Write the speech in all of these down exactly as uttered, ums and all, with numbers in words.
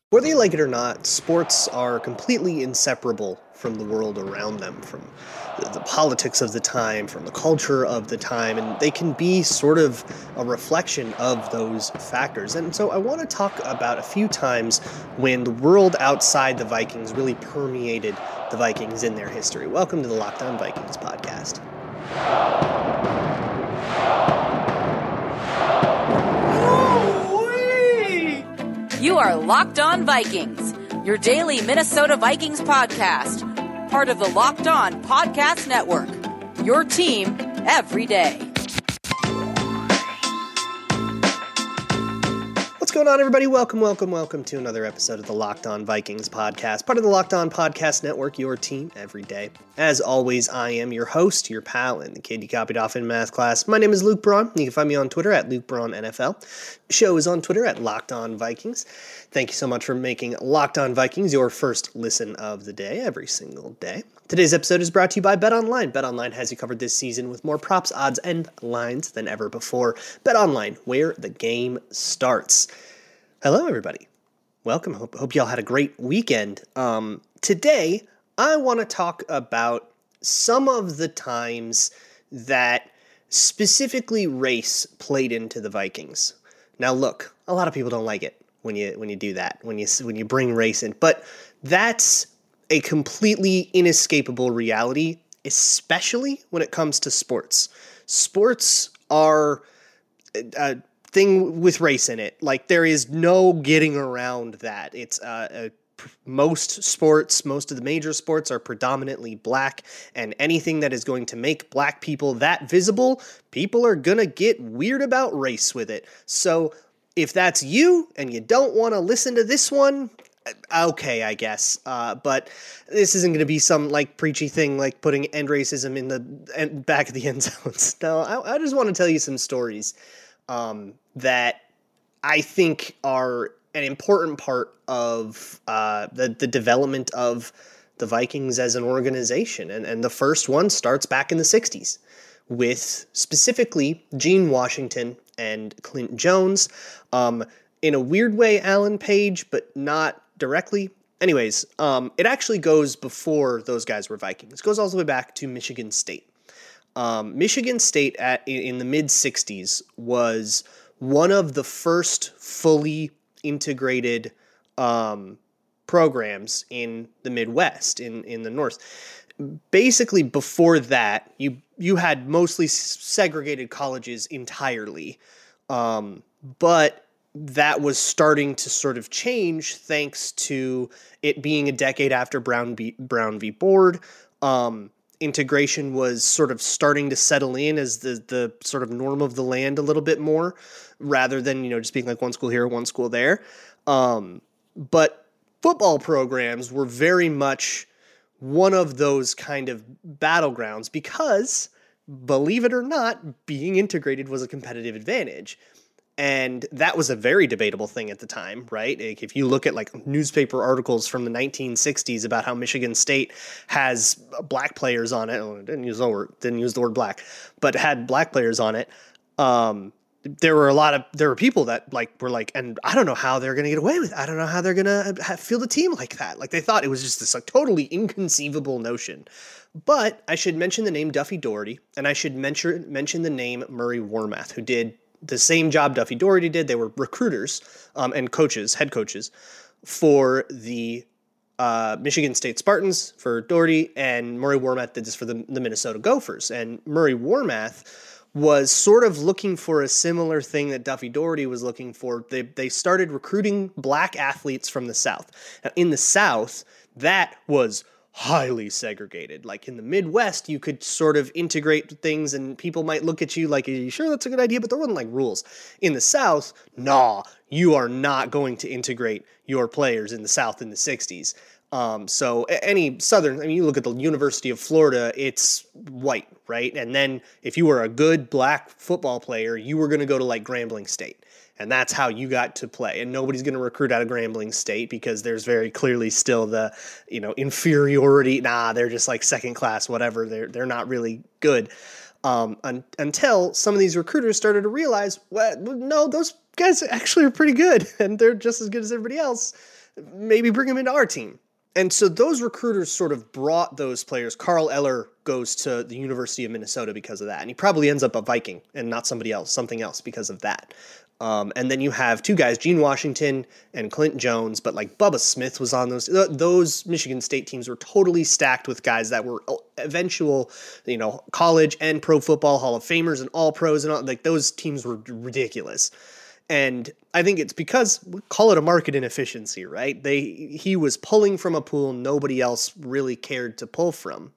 Whether you like it or not, sports are completely inseparable from the world around them, from the, the politics of the time, from the culture of the time, and they can be sort of a reflection of those factors. And so I want to talk about a few times when the world outside the Vikings really permeated the Vikings in their history. Welcome to the Locked On Vikings podcast. You are Locked On Vikings, your daily Minnesota Vikings podcast, part of the Locked On Podcast Network, your team every day. What's going on, everybody? Welcome, welcome, welcome to another episode of the Locked On Vikings podcast, part of the Locked On Podcast Network, your team every day. As always, I am your host, your pal, and the kid you copied off in math class. My name is Luke Braun. You can find me on Twitter at Luke Braun N F L. The show is on Twitter at Locked On Vikings. Thank you so much for making Locked On Vikings your first listen of the day every single day. Today's episode is brought to you by BetOnline. BetOnline has you covered this season with more props, odds, and lines than ever before. BetOnline, where the game starts. Hello, everybody. Welcome. Hope, hope y'all had a great weekend. Um, today, I want to talk about some of the times that specifically race played into the Vikings. Now, look, a lot of people don't like it when you when you do that, when you when you bring race in, but that's a completely inescapable reality, especially when it comes to sports. Sports are a thing with race in it. Like, there is no getting around that. It's uh, a Most sports, most of the major sports are predominantly black, and anything that is going to make black people that visible, people are going to get weird about race with it. So if that's you and you don't want to listen to this one, okay, I guess. Uh, but this isn't going to be some like preachy thing like putting end racism in the end, back of the end zones. No, I, I just want to tell you some stories um, that I think are an important part of uh, the, the development of the Vikings as an organization. And, and the first one starts back in the sixties with specifically Gene Washington and Clint Jones. Um, in a weird way, Alan Page, but not directly. Anyways, um, it actually goes before those guys were Vikings. It goes all the way back to Michigan State. Um, Michigan State at in, in the mid-sixties was one of the first fully integrated um, programs in the Midwest, in, in the North. Basically, before that, you you had mostly segregated colleges entirely, um, but that was starting to sort of change thanks to it being a decade after Brown v. Brown v. Board. Um, integration was sort of starting to settle in as the the sort of norm of the land a little bit more, rather than, you know, just being like one school here, one school there. Um, but football programs were very much one of those kind of battlegrounds because, believe it or not, being integrated was a competitive advantage. And that was a very debatable thing at the time, right? Like, if you look at like newspaper articles from the nineteen sixties about how Michigan State has black players on it, oh, didn't use the word, didn't use the word black, but had black players on it. Um, there were a lot of, there were people that like were like, and I don't know how they're going to get away with it. I don't know how they're going to field a team like that. Like, they thought it was just this like totally inconceivable notion. But I should mention the name Duffy Daugherty, and I should mention mention the name Murray Warmath, who did the same job Duffy Daugherty did. They were recruiters um, and coaches, head coaches for the uh, Michigan State Spartans for Daugherty, and Murray Warmath did this for the, the Minnesota Gophers. And Murray Warmath was sort of looking for a similar thing that Duffy Daugherty was looking for. They they started recruiting black athletes from the South. Now, in the South, that was highly segregated. Like, in the Midwest, you could sort of integrate things and people might look at you like, are you sure that's a good idea? But there wasn't like rules. In the South, nah, you are not going to integrate your players in the South in the sixties. Um, so any Southern, I mean, you look at the University of Florida, it's white, right? And then if you were a good black football player, you were going to go to like Grambling State. And that's how you got to play. And nobody's going to recruit out of Grambling State because there's very clearly still the, you know, inferiority. Nah, they're just like second class, whatever. They're they're not really good. Um, un- until some of these recruiters started to realize, well, no, those guys actually are pretty good and they're just as good as everybody else. Maybe bring them into our team. And so those recruiters sort of brought those players. Carl Eller goes to the University of Minnesota because of that. And he probably ends up a Viking and not somebody else, something else because of that. Um, and then you have two guys, Gene Washington and Clint Jones, but like Bubba Smith was on those. Those Michigan State teams were totally stacked with guys that were eventual, you know, college and pro football Hall of Famers and all pros and all. Like those teams were ridiculous. And I think it's because we call it a market inefficiency, right? They he was pulling from a pool nobody else really cared to pull from.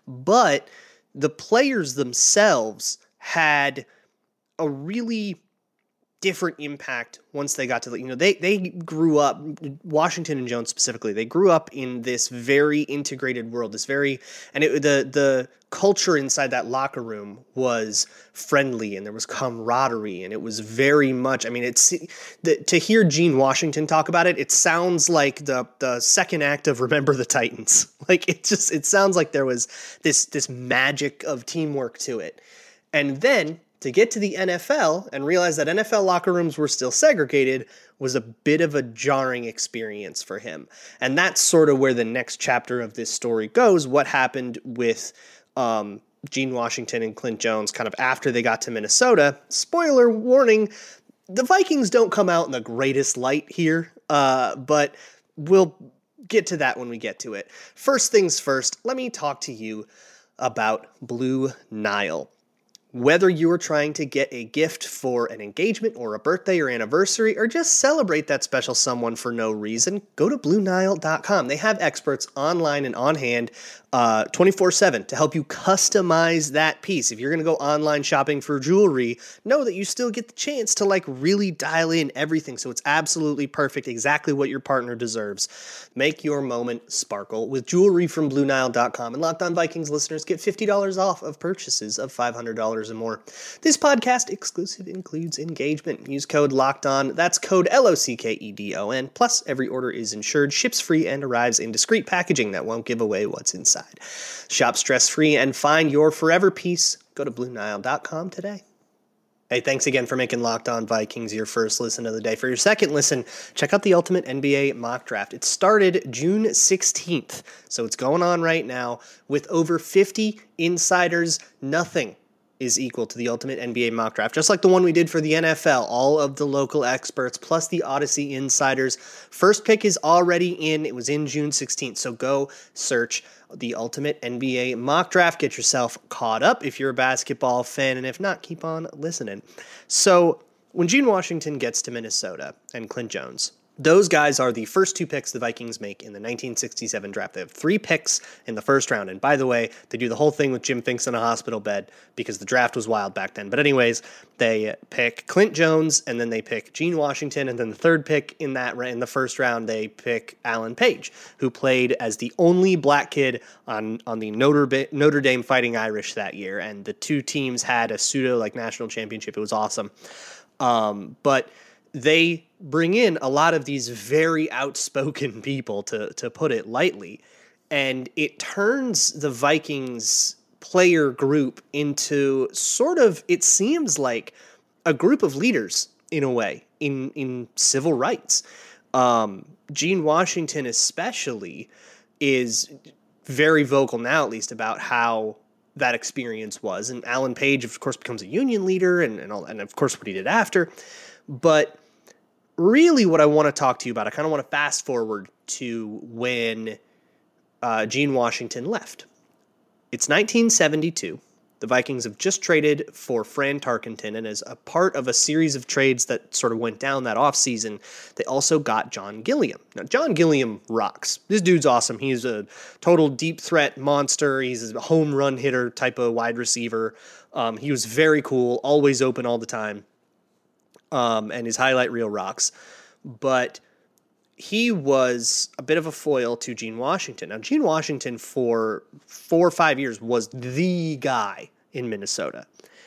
But the players themselves had a really different impact once they got to the, you know, they, they grew up, Washington and Jones specifically, they grew up in this very integrated world, this very, and it, the, the culture inside that locker room was friendly and there was camaraderie and it was very much, I mean, it's, the, to hear Gene Washington talk about it, it sounds like the, the second act of Remember the Titans. Like it just, it sounds like there was this, this magic of teamwork to it. And then to get to the N F L and realize that N F L locker rooms were still segregated was a bit of a jarring experience for him. And that's sort of where the next chapter of this story goes. What happened with um, Gene Washington and Clint Jones kind of after they got to Minnesota. Spoiler warning, the Vikings don't come out in the greatest light here, uh, but we'll get to that when we get to it. First things first, let me talk to you about Blue Nile. Whether you are trying to get a gift for an engagement or a birthday or anniversary or just celebrate that special someone for no reason, go to Blue Nile dot com. They have experts online and on hand uh, twenty-four seven to help you customize that piece. If you're going to go online shopping for jewelry, know that you still get the chance to like really dial in everything so it's absolutely perfect, exactly what your partner deserves. Make your moment sparkle with jewelry from Blue Nile dot com. And Locked On Vikings listeners get fifty dollars off of purchases of five hundred dollars and more. This podcast exclusive includes engagement. Use code LOCKEDON. That's code L O C K E D O N. Plus, every order is insured, ships free, and arrives in discreet packaging that won't give away what's inside. Shop stress-free and find your forever piece. Go to Blue Nile dot com today. Hey, thanks again for making Locked On Vikings your first listen of the day. For your second listen, check out the Ultimate N B A Mock Draft. It started June sixteenth, so it's going on right now with over fifty insiders. Nothing is equal to the Ultimate N B A Mock Draft, just like the one we did for the N F L, all of the local experts, plus the Odyssey insiders. First pick is already in. It was in June sixteenth, so go search the Ultimate N B A Mock Draft. Get yourself caught up if you're a basketball fan, and if not, keep on listening. So when Gene Washington gets to Minnesota and Clint Jones, those guys are the first two picks the Vikings make in the nineteen sixty-seven draft. They have three picks in the first round. And by the way, they do the whole thing with Jim Finks in a hospital bed because the draft was wild back then. But anyways, they pick Clint Jones and then they pick Gene Washington. And then the third pick in that in the first round, they pick Alan Page, who played as the only black kid on, on the Notre, ba- Notre Dame Fighting Irish that year. And the two teams had a pseudo like national championship. It was awesome. Um, but they bring in a lot of these very outspoken people, to to put it lightly, and it turns the Vikings player group into sort of, it seems like, a group of leaders in a way in in civil rights. Um, Gene Washington especially is very vocal now, at least, about how that experience was, and Alan Page, of course, becomes a union leader, and and, all, and of course what he did after, but really what I want to talk to you about, I kind of want to fast forward to when uh, Gene Washington left. It's nineteen seventy-two. The Vikings have just traded for Fran Tarkenton, and as a part of a series of trades that sort of went down that offseason, they also got John Gilliam. Now, John Gilliam rocks. This dude's awesome. He's a total deep threat monster. He's a home run hitter type of wide receiver. Um, he was very cool, always open all the time. Um, and his highlight reel rocks. But he was a bit of a foil to Gene Washington. Now, Gene Washington for four or five years was the guy in Minnesota.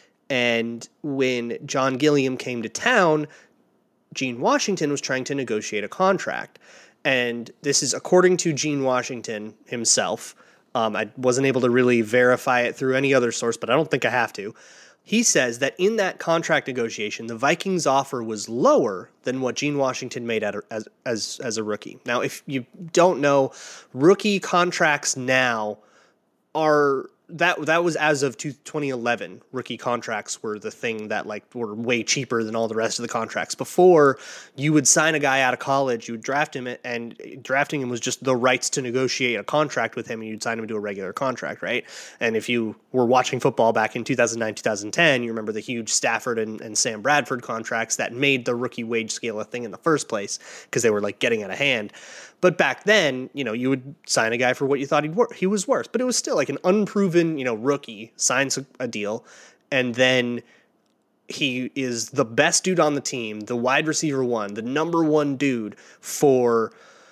And when John Gilliam came to town, Gene Washington was trying to negotiate a contract. And this is according to Gene Washington himself. Um, I wasn't able to really verify it through any other source, but I don't think I have to. He says that in that contract negotiation, the Vikings' offer was lower than what Gene Washington made as, as, as a rookie. Now, if you don't know, rookie contracts now are... That that was as of twenty eleven. Rookie contracts were the thing that like were way cheaper than all the rest of the contracts. Before, you would sign a guy out of college, you would draft him, and drafting him was just the rights to negotiate a contract with him, and you'd sign him to a regular contract, right? And if you were watching football back in two thousand nine, two thousand ten, you remember the huge Stafford and, and Sam Bradford contracts that made the rookie wage scale a thing in the first place because they were like getting out of hand. But back then, you know, you would sign a guy for what you thought he'd wor- he was worth. But it was still like an unproven, you know, rookie signs a, a deal, and then he is the best dude on the team, the wide receiver one, the number one dude for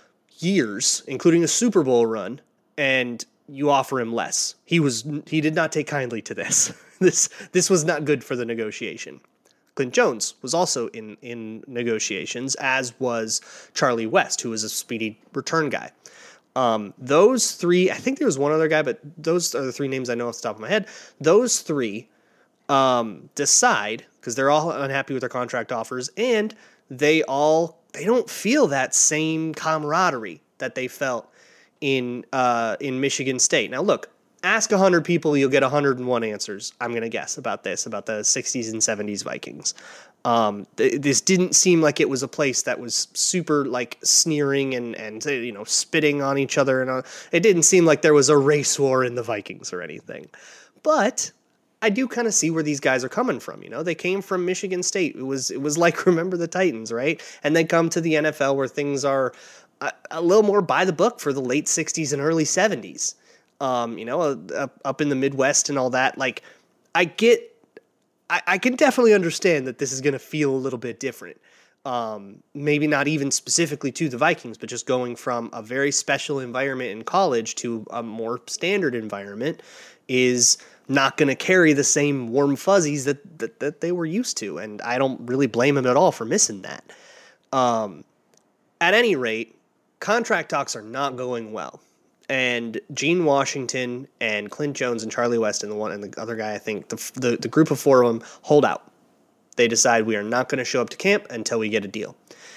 years, including a Super Bowl run, and you offer him less. He was he did not take kindly to this. this this was not good for the negotiation. Clint Jones was also in, in negotiations, as was Charlie West, who was a speedy return guy. Um, those three, I think there was one other guy, but those are the three names I know off the top of my head. Those three um, decide, because they're all unhappy with their contract offers, and they all, they don't feel that same camaraderie that they felt in uh, in Michigan State. Now, look, ask one hundred people, you'll get one hundred one answers, I'm going to guess, about this, about the sixties and seventies Vikings. Um, th- this didn't seem like it was a place that was super, like, sneering and, and you know, spitting on each other. And uh, it didn't seem like there was a race war in the Vikings or anything. But I do kind of see where these guys are coming from, you know? They came from Michigan State. It was, it was like, remember the Titans, right? And they come to the N F L where things are a, a little more by the book for the late sixties and early seventies. Um, you know, uh, up in the Midwest and all that. Like, I get, I, I can definitely understand that this is going to feel a little bit different. Um, maybe not even specifically to the Vikings, but just going from a very special environment in college to a more standard environment is not going to carry the same warm fuzzies that, that, that they were used to. And I don't really blame him at all for missing that. Um, at any rate, contract talks are not going well. And Gene Washington and Clint Jones and Charlie West and the one and the other guy, I think the the, the group of four of them hold out. They decide we are not going to show up to camp until we get a deal.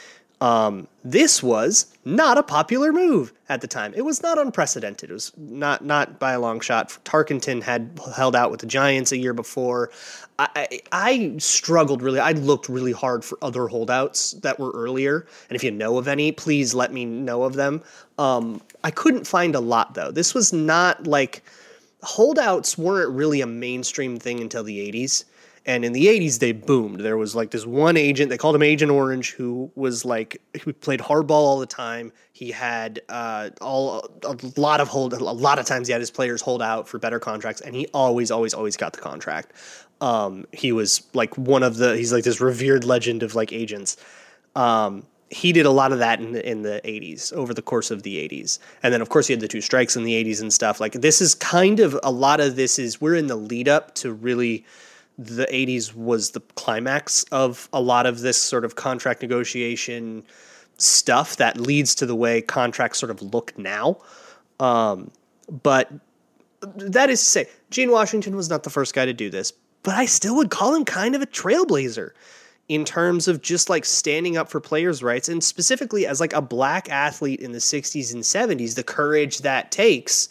Um, this was not a popular move at the time. It was not unprecedented. It was not not by a long shot. Tarkenton had held out with the Giants a year before. I, I, I struggled really. I looked really hard for other holdouts that were earlier. And if you know of any, please let me know of them. Um, I couldn't find a lot, though. This was not like holdouts weren't really a mainstream thing until the eighties. And in the eighties, they boomed. There was like this one agent, they called him Agent Orange, who was like, he played hardball all the time. He had uh, all a lot of hold, a lot of times he had his players hold out for better contracts, and he always, always, always got the contract. Um, he was like one of the, he's like this revered legend of like agents. Um, he did a lot of that in the, in the eighties, over the course of the eighties. And then, of course, he had the two strikes in the eighties and stuff. Like, this is kind of, a lot of this is, we're in the lead up to really, the eighties was the climax of a lot of this sort of contract negotiation stuff that leads to the way contracts sort of look now. Um, but that is to say, Gene Washington was not the first guy to do this, but I still would call him kind of a trailblazer in terms of just like standing up for players' rights, and specifically as like a black athlete in the sixties and seventies, the courage that takes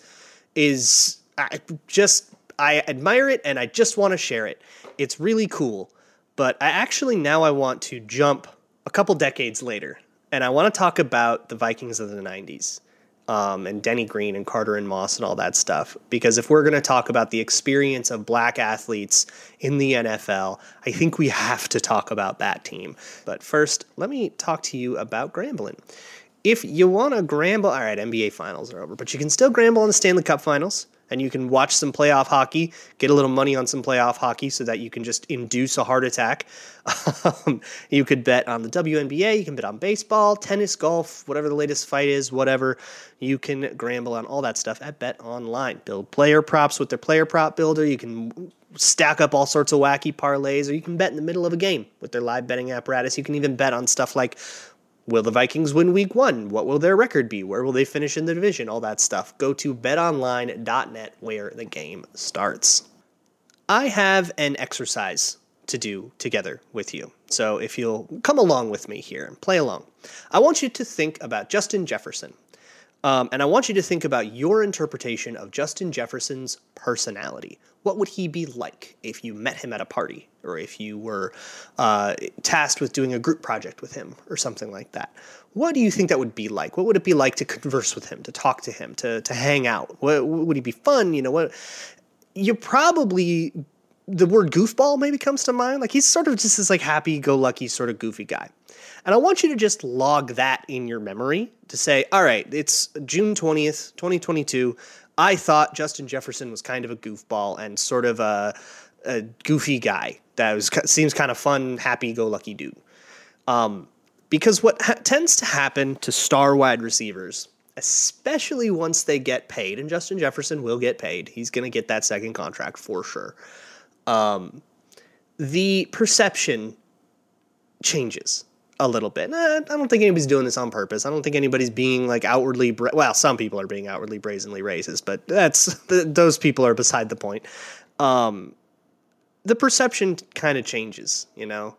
is I just, I admire it and I just want to share it. It's really cool, but I actually now I want to jump a couple decades later, and I want to talk about the Vikings of the nineties. Um, and Denny Green and Carter and Moss and all that stuff. Because if we're going to talk about the experience of black athletes in the N F L, I think we have to talk about that team. But first, let me talk to you about Grambling. If you want to gramble, all right, N B A finals are over, but you can still gramble on the Stanley Cup finals. And you can watch some playoff hockey, get a little money on some playoff hockey so that you can just induce a heart attack. Um, you could bet on the W N B A, you can bet on baseball, tennis, golf, whatever the latest fight is, whatever. You can gramble on all that stuff at BetOnline. Build player props with their player prop builder. You can stack up all sorts of wacky parlays, or you can bet in the middle of a game with their live betting apparatus. You can even bet on stuff like Will the Vikings win week one? What will their record be? Where will they finish in the division? All that stuff. Go to bet online dot net where the game starts. I have an exercise to do together with you. So if you'll come along with me here and play along, I want you to think about Justin Jefferson. Um, and I want you to think about your interpretation of Justin Jefferson's personality. What would he be like if you met him at a party, or if you were uh, tasked with doing a group project with him or something like that? What do you think that would be like? What would it be like to converse with him, to talk to him, to to hang out? What, would he be fun? You know, what? You probably, the word goofball maybe comes to mind. Like, he's sort of just this like happy-go-lucky sort of goofy guy. And I want you to just log that in your memory to say, all right, it's June twentieth, twenty twenty-two. I thought Justin Jefferson was kind of a goofball and sort of a, a goofy guy that was seems kind of fun, happy-go-lucky dude. Um, because what ha- tends to happen to star wide receivers, especially once they get paid, and Justin Jefferson will get paid. He's going to get that second contract for sure. Um, the perception changes a little bit. Nah, I don't think anybody's doing this on purpose. I don't think anybody's being like outwardly, bra- well, some people are being outwardly brazenly racist, but that's the, those people are beside the point. Um, the perception kind of changes, you know.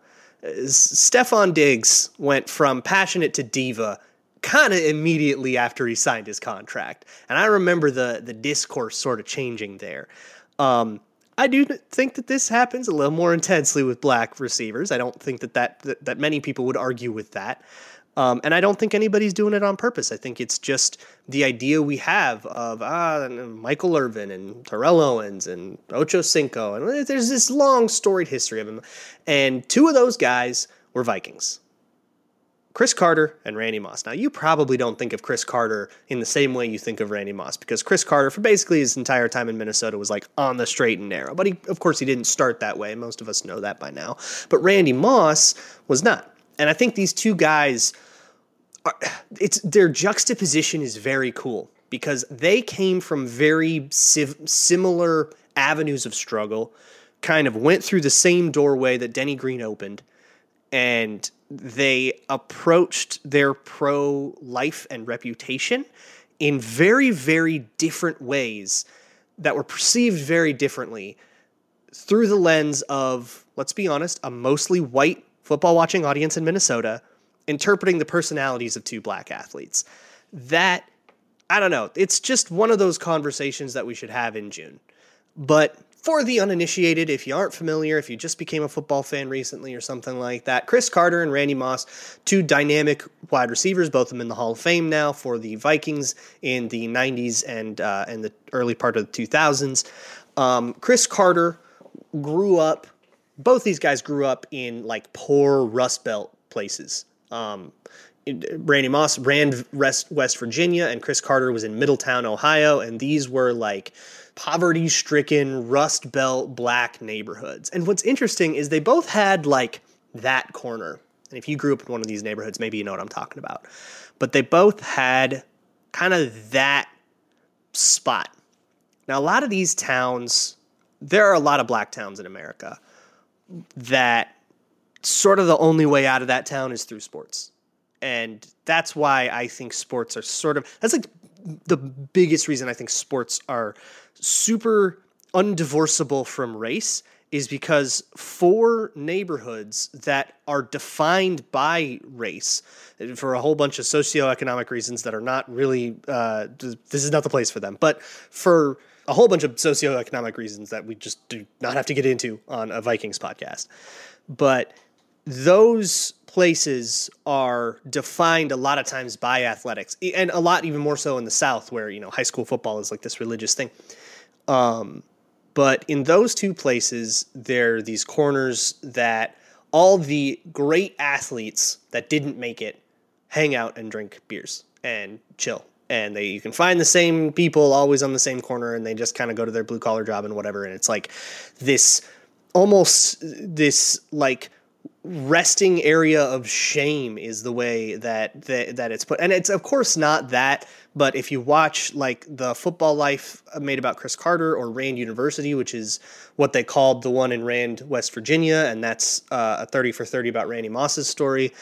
Stefon Diggs went from passionate to diva kind of immediately after he signed his contract. And I remember the the discourse sort of changing there. Um, I do think that this happens a little more intensely with black receivers. I don't think that that, that, that many people would argue with that. Um, and I don't think anybody's doing it on purpose. I think it's just the idea we have of ah, Michael Irvin and Terrell Owens and Ocho Cinco. And there's this long storied history of them. And two of those guys were Vikings. Cris Carter and Randy Moss. Now, you probably don't think of Cris Carter in the same way you think of Randy Moss, because Cris Carter, for basically his entire time in Minnesota, was like on the straight and narrow. But he, of course, he didn't start that way. Most of us know that by now. But Randy Moss was not. And I think these two guys, are, it's their juxtaposition is very cool, because they came from very civ- similar avenues of struggle, kind of went through the same doorway that Denny Green opened, and they approached their pro-life and reputation in very, very different ways that were perceived very differently through the lens of, let's be honest, a mostly white football-watching audience in Minnesota interpreting the personalities of two black athletes. That, I don't know, it's just one of those conversations that we should have in June. But for the uninitiated, if you aren't familiar, if you just became a football fan recently or something like that, Cris Carter and Randy Moss, two dynamic wide receivers, both of them in the Hall of Fame now for the Vikings in the nineties and uh, and the early part of the two thousands. Um, Cris Carter grew up, both these guys grew up in like poor Rust Belt places. Um, Randy Moss ran West, West Virginia, and Cris Carter was in Middletown, Ohio, and these were like poverty-stricken, Rust Belt black neighborhoods. And what's interesting is they both had like that corner. And if you grew up in one of these neighborhoods, maybe you know what I'm talking about. But they both had kind of that spot. Now, a lot of these towns, there are a lot of black towns in America that sort of the only way out of that town is through sports. And that's why I think sports are sort of, that's like the biggest reason I think sports are super undivorceable from race, is because for neighborhoods that are defined by race, for a whole bunch of socioeconomic reasons that are not really, uh, this is not the place for them, but for a whole bunch of socioeconomic reasons that we just do not have to get into on a Vikings podcast. But those places are defined a lot of times by athletics, and a lot even more so in the South, where, you know, high school football is like this religious thing. Um, but in those two places, there are these corners that all the great athletes that didn't make it hang out and drink beers and chill. And they, you can find the same people always on the same corner, and they just kind of go to their blue collar job and whatever. And it's like this, almost this like resting area of shame is the way that, that, that it's put. And it's of course not that, but if you watch like the Football Life made about Cris Carter, or Rand University, which is what they called the one in Rand, West Virginia, and that's uh, a thirty for thirty about Randy Moss's story.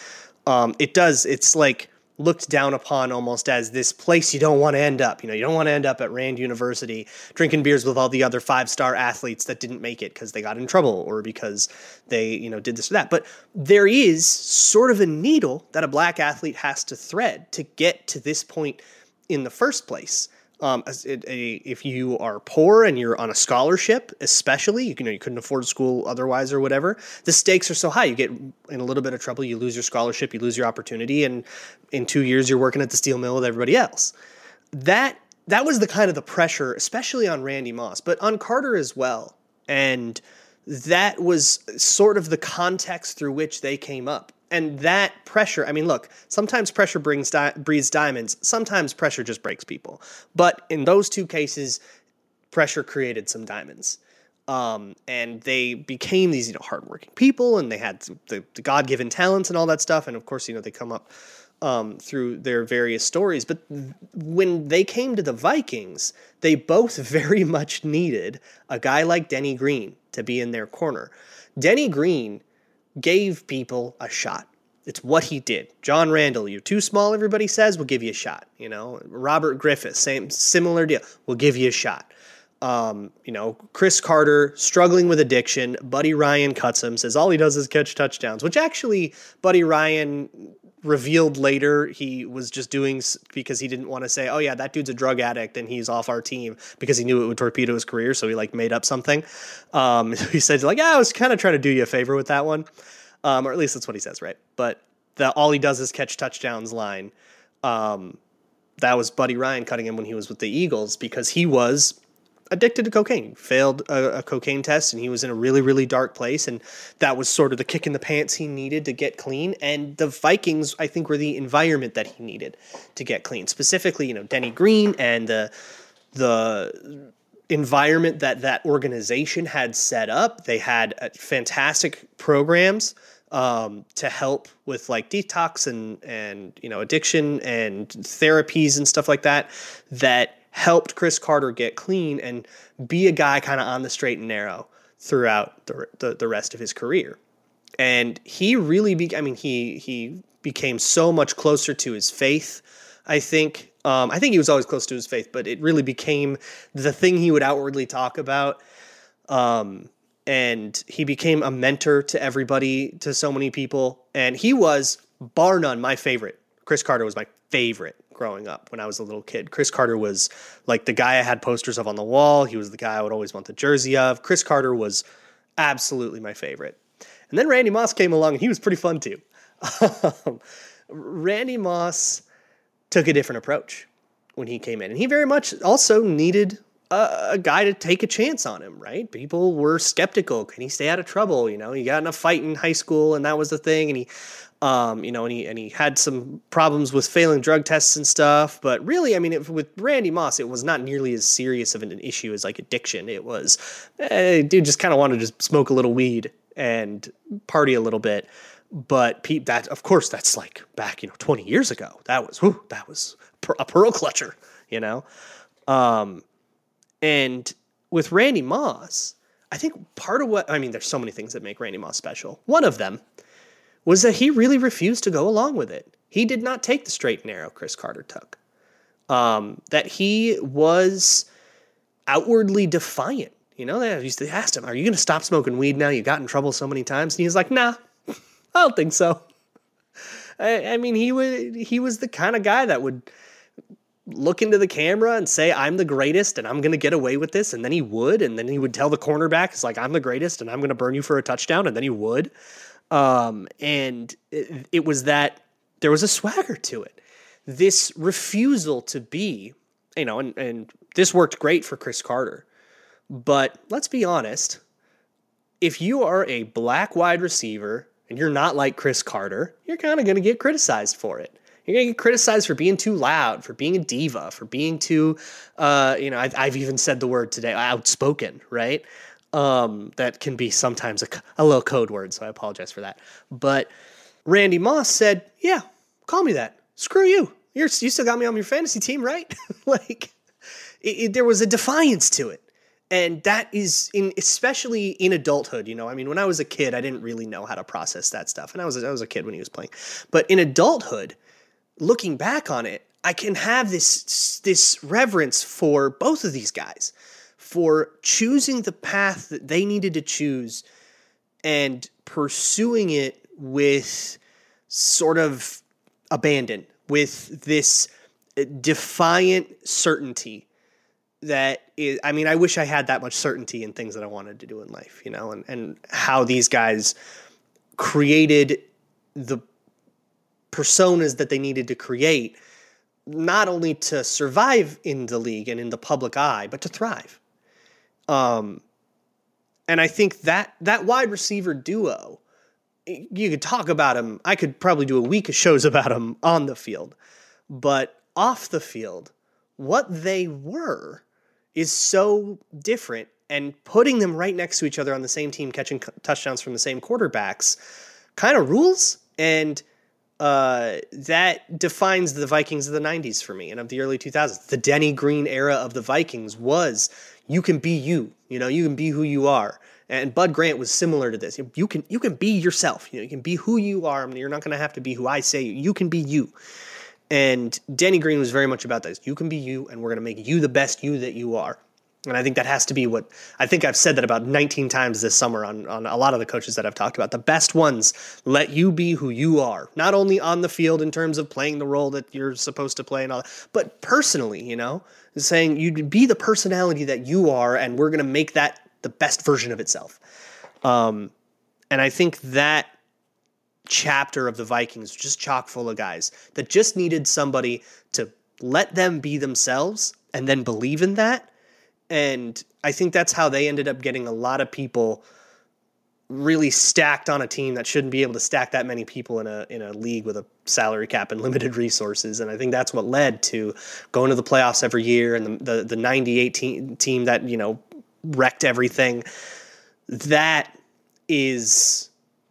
um, it does, it's like looked down upon almost as this place you don't want to end up. You know, you don't want to end up at Rand University drinking beers with all the other five-star athletes that didn't make it because they got in trouble or because they, you know, did this or that. But there is sort of a needle that a black athlete has to thread to get to this point in the first place. Um, as it, a, if you are poor and you're on a scholarship, especially, you, you know, you couldn't afford school otherwise or whatever, the stakes are so high. You get in a little bit of trouble, you lose your scholarship, you lose your opportunity, and in two years you're working at the steel mill with everybody else. That that was the kind of the pressure, especially on Randy Moss, but on Carter as well. And that was sort of the context through which they came up. And that pressure, I mean, look, sometimes pressure brings di- breeds diamonds. Sometimes pressure just breaks people. But in those two cases, pressure created some diamonds. Um, and they became these, you know, hardworking people, and they had the, the God-given talents and all that stuff. And of course, you know, they come up um, through their various stories. But when they came to the Vikings, they both very much needed a guy like Denny Green to be in their corner. Denny Green gave people a shot. It's what he did. John Randall, you're too small, everybody says, we'll give you a shot. You know, Robert Griffith, same, similar deal. We'll give you a shot. Um, you know, Chris Carter, struggling with addiction. Buddy Ryan cuts him, says all he does is catch touchdowns, which actually Buddy Ryan revealed later he was just doing because he didn't want to say, oh yeah, that dude's a drug addict and he's off our team, because he knew it would torpedo his career. So he like made up something. Um, he said like, yeah, I was kind of trying to do you a favor with that one. Um, or at least that's what he says. Right. But the, all he does is catch touchdowns line. Um, that was Buddy Ryan cutting him when he was with the Eagles, because he was addicted to cocaine. He failed a, a cocaine test, and he was in a really, really dark place. And that was sort of the kick in the pants he needed to get clean. And the Vikings, I think, were the environment that he needed to get clean. Specifically, you know, Denny Green and the the environment that that organization had set up. They had uh, fantastic programs um, to help with like detox and and you know addiction and therapies and stuff like that. That helped Chris Carter get clean and be a guy kind of on the straight and narrow throughout the, the the rest of his career. And he really, be, I mean, he he became so much closer to his faith, I think. Um, I think he was always close to his faith, but it really became the thing he would outwardly talk about. Um, and he became a mentor to everybody, to so many people. And he was, bar none, my favorite. Chris Carter was my favorite growing up when I was a little kid. Chris Carter was like the guy I had posters of on the wall. He was the guy I would always want the jersey of. Chris Carter was absolutely my favorite. And then Randy Moss came along, and he was pretty fun too. Randy Moss took a different approach when he came in, and he very much also needed a, a guy to take a chance on him, right? People were skeptical. Can he stay out of trouble? You know, he got in a fight in high school, and that was the thing, and he Um, you know, and he and he had some problems with failing drug tests and stuff. But really, I mean, it, with Randy Moss, it was not nearly as serious of an issue as like addiction. It was, eh, dude just kind of wanted to smoke a little weed and party a little bit. But Pete, that of course, that's like back, you know, twenty years ago. That was whew, that was a pearl clutcher, you know. Um, and with Randy Moss, I think part of what I mean, there's so many things that make Randy Moss special. One of them was that he really refused to go along with it. He did not take the straight and narrow Chris Carter took. Um, that he was outwardly defiant. You know, they used to ask him, are you going to stop smoking weed now? You got in trouble so many times. And he was like, nah, I don't think so. I, I mean, he would, he was the kind of guy that would look into the camera and say, I'm the greatest and I'm going to get away with this. And then he would. And then he would tell the cornerback, it's like, I'm the greatest and I'm going to burn you for a touchdown. And then he would. Um, and it, it was that there was a swagger to it. This refusal to be, you know, and, and this worked great for Chris Carter. But let's be honest, if you are a black wide receiver and you're not like Chris Carter, you're kind of going to get criticized for it. You're going to get criticized for being too loud, for being a diva, for being too, uh, you know, I've, I've even said the word today, outspoken, right? Um, that can be sometimes a, a little code word, so I apologize for that. But Randy Moss said, yeah, call me that. Screw you. You're, you still got me on your fantasy team, right? like, it, it, there was a defiance to it. And that is in, especially in adulthood, you know, I mean, when I was a kid, I didn't really know how to process that stuff. And I was, I was a kid when he was playing, but in adulthood, looking back on it, I can have this, this reverence for both of these guys, for choosing the path that they needed to choose and pursuing it with sort of abandon, with this defiant certainty that is, I mean, I wish I had that much certainty in things that I wanted to do in life, you know, and, and how these guys created the personas that they needed to create, not only to survive in the league and in the public eye, but to thrive. Um, and I think that that wide receiver duo, you could talk about them. I could probably do a week of shows about them on the field, but off the field, what they were is so different, and putting them right next to each other on the same team, catching touchdowns from the same quarterbacks, kind of rules. And uh, that defines the Vikings of the nineties for me and of the early two thousands. The Denny Green era of the Vikings was, you can be you, you know, you can be who you are. And Bud Grant was similar to this. You can, you can be yourself, you know, you can be who you are. I mean, you're not going to have to be who I say you, you can be you. And Denny Green was very much about this. You can be you, and we're going to make you the best you that you are. And I think that has to be what, I think I've said that about nineteen times this summer on, on a lot of the coaches that I've talked about. The best ones let you be who you are, not only on the field in terms of playing the role that you're supposed to play and all that, but personally, you know, saying you be the personality that you are, and we're going to make that the best version of itself. Um, and I think that chapter of the Vikings was just chock full of guys that just needed somebody to let them be themselves and then believe in that. And I think that's how they ended up getting a lot of people really stacked on a team that shouldn't be able to stack that many people in a in a league with a salary cap and limited resources. And I think that's what led to going to the playoffs every year, and the the, the ninety-eight team, team that, you know, wrecked everything. That is,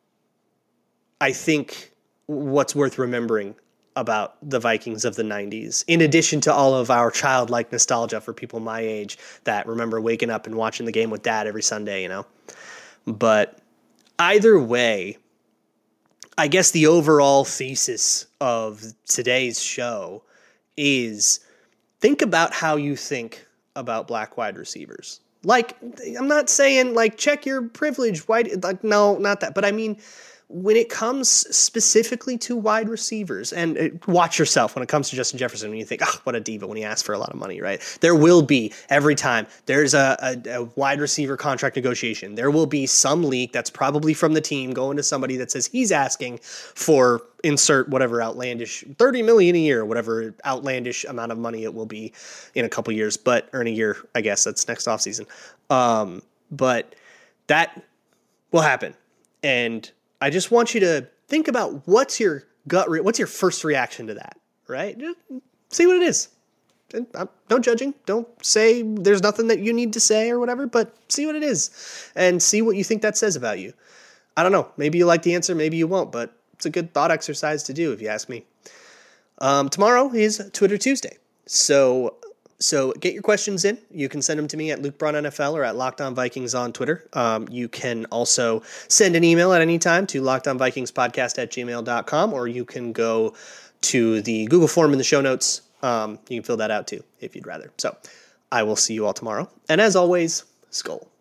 I think, what's worth remembering about the Vikings of the nineties, in addition to all of our childlike nostalgia for people my age that remember waking up and watching the game with dad every Sunday, you know. But either way, I guess the overall thesis of today's show is think about how you think about black wide receivers. Like, I'm not saying, like, check your privilege, white, like, no, not that. But I mean, when it comes specifically to wide receivers, and it, watch yourself when it comes to Justin Jefferson, when you think, oh, what a diva when he asks for a lot of money, right? There will be, every time there's a, a, a wide receiver contract negotiation, there will be some leak that's probably from the team going to somebody that says he's asking for insert whatever outlandish thirty million dollars a year, whatever outlandish amount of money it will be in a couple years, but or in a year, I guess that's next offseason. Um, but that will happen. And I just want you to think about what's your gut, re- what's your first reaction to that, right? Just see what it is. And I'm, no judging. Don't say there's nothing that you need to say or whatever, but see what it is and see what you think that says about you. I don't know. Maybe you like the answer, maybe you won't, but it's a good thought exercise to do if you ask me. Um, tomorrow is Twitter Tuesday. So So get your questions in. You can send them to me at Luke Braun N F L or at Locked On Vikings on Twitter. Um, you can also send an email at any time to lockedonvikingspodcast at gmail dot com, or you can go to the Google form in the show notes. Um, you can fill that out too if you'd rather. So I will see you all tomorrow. And as always, Skol.